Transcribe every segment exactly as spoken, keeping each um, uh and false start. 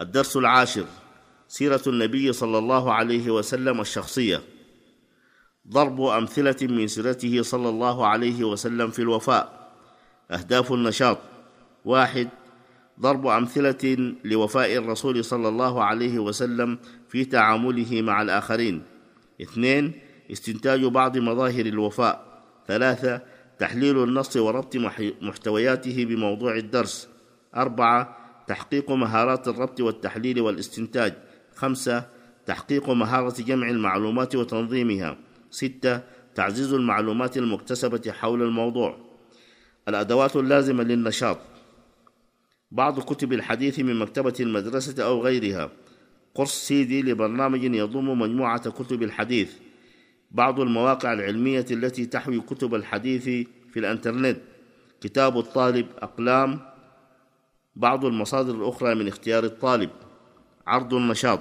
الدرس العاشر: سيرة النبي صلى الله عليه وسلم الشخصية. ضرب أمثلة من سيرته صلى الله عليه وسلم في الوفاء. أهداف النشاط: واحد، ضرب أمثلة لوفاء الرسول صلى الله عليه وسلم في تعامله مع الآخرين. اثنين، استنتاج بعض مظاهر الوفاء. ثلاثة، تحليل النص وربط محتوياته بموضوع الدرس. أربعة، تحقيق مهارات الربط والتحليل والاستنتاج. خمسة، تحقيق مهارة جمع المعلومات وتنظيمها. ستة، تعزيز المعلومات المكتسبة حول الموضوع. الأدوات اللازمة للنشاط: بعض كتب الحديث من مكتبة المدرسة أو غيرها. قرص سيدي لبرنامج يضم مجموعة كتب الحديث. بعض المواقع العلمية التي تحوي كتب الحديث في الإنترنت. كتاب الطالب. أقلام. بعض المصادر الأخرى من اختيار الطالب. عرض النشاط: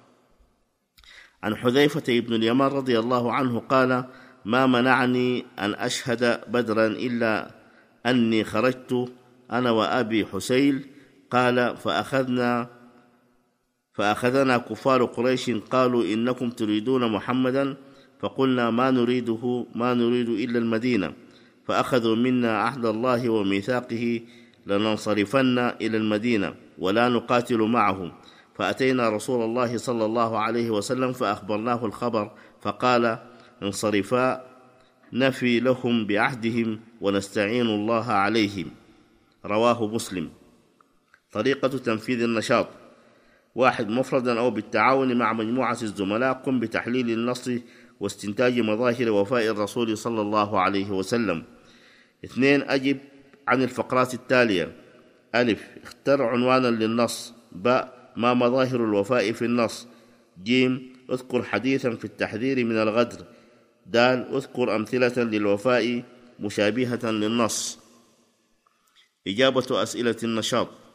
عن حذيفة بن اليمان رضي الله عنه قال: ما منعني أن أشهد بدرا إلا أني خرجت أنا وأبي حسيل. قال: فأخذنا فأخذنا كفار قريش قالوا: إنكم تريدون محمدا، فقلنا: ما نريده ما نريد إلا المدينة. فأخذوا منا عهد الله وميثاقه لننصرفن إلى المدينة ولا نقاتل معهم. فأتينا رسول الله صلى الله عليه وسلم فأخبرناه الخبر، فقال: انصرفا نفي لهم بعهدهم ونستعين الله عليهم. رواه مسلم. طريقة تنفيذ النشاط: واحد، مفردا أو بالتعاون مع مجموعة الزملاء قم بتحليل النص واستنتاج مظاهر وفاء الرسول صلى الله عليه وسلم. اثنين، أجب عن الفقرات التالية: ألف، اختر عنوانا للنص. باء، ما مظاهر الوفاء في النص. جيم، اذكر حديثا في التحذير من الغدر. دال، اذكر أمثلة للوفاء مشابهة للنص. إجابة أسئلة النشاط: